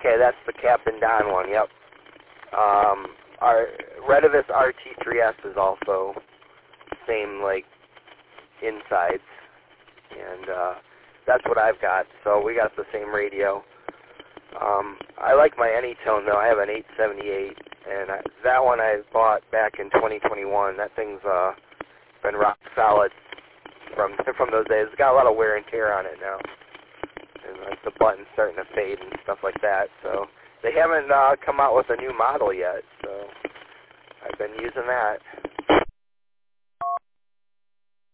Okay, that's the Captain Don one, yep. Our Retevis RT3S is also same, like, insides, and that's what I've got, so we got the same radio. I like my Anytone, though. I have an 878, and that one I bought back in 2021. That thing's been rock solid from those days. It's got a lot of wear and tear on it now, and like the button's starting to fade and stuff like that. So they haven't come out with a new model yet, so I've been using that.